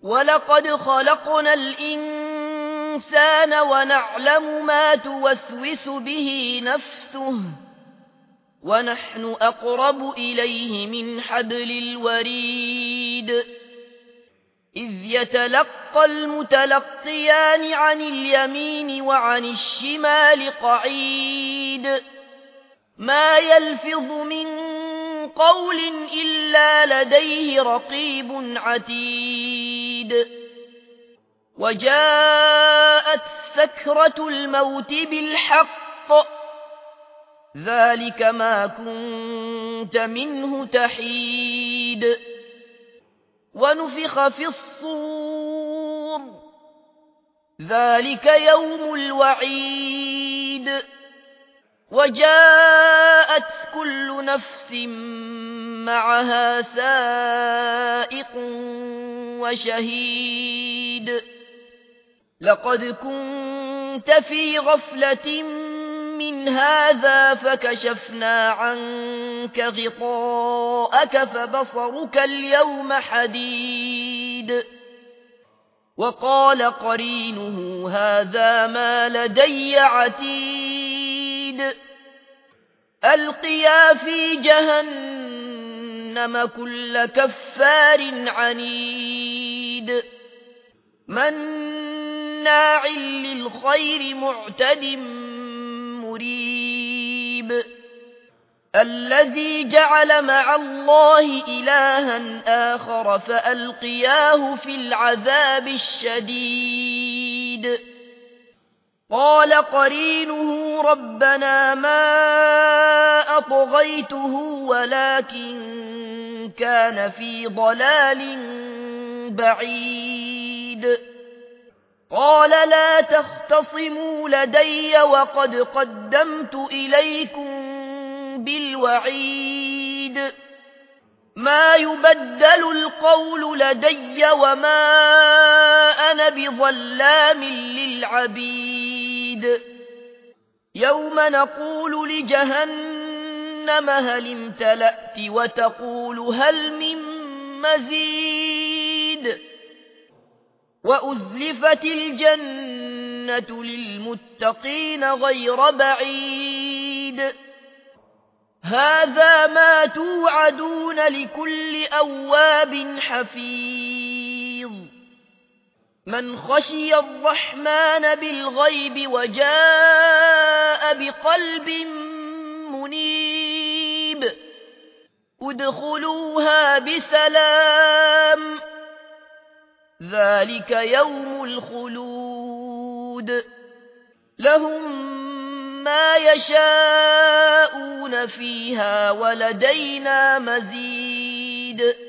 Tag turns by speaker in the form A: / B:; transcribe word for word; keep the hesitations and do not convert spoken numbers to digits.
A: ولقد خلقنا الإنسان ونعلم ما توسوس به نفسه ونحن أقرب إليه من حبل الوريد إذ يتلقى المتلقيان عن اليمين وعن الشمال قعيد ما يلفظ من قول إلا لديه رقيب عتيد وجاءت سكرة الموت بالحق ذلك ما كنت منه تحيد ونفخ في الصور ذلك يوم الوعيد وجاءت كل نفس معها سائق وشهيد لقد كنت في غفلة من هذا فكشفنا عنك غطاءك فبصرك اليوم حديد وقال قرينه هذا ما لدي عتيد ألقيا في جهنم كل كفار عنيد مناع للخير معتد مريب الذي جعل مع الله إلها آخر فألقياه في العذاب الشديد قال قرينه ربنا ما أطغيته ولكن كان في ضلال بعيد قال لا تختصموا لدي وقد قدمت إليكم بالوعيد ما يبدل القول لدي وما أنا بظلام للعبيد يوم نقول لجهنم هل امتلأت وتقول هل من مزيد وأزلفت الجنة للمتقين غير بعيد هذا ما توعدون لكل أواب حفيظ من خشي الرحمن بالغيب وجاء بقلب منيب ادخلوها بسلام ذلك يوم الخلود لهم ما يشاءون فيها ولدينا مزيد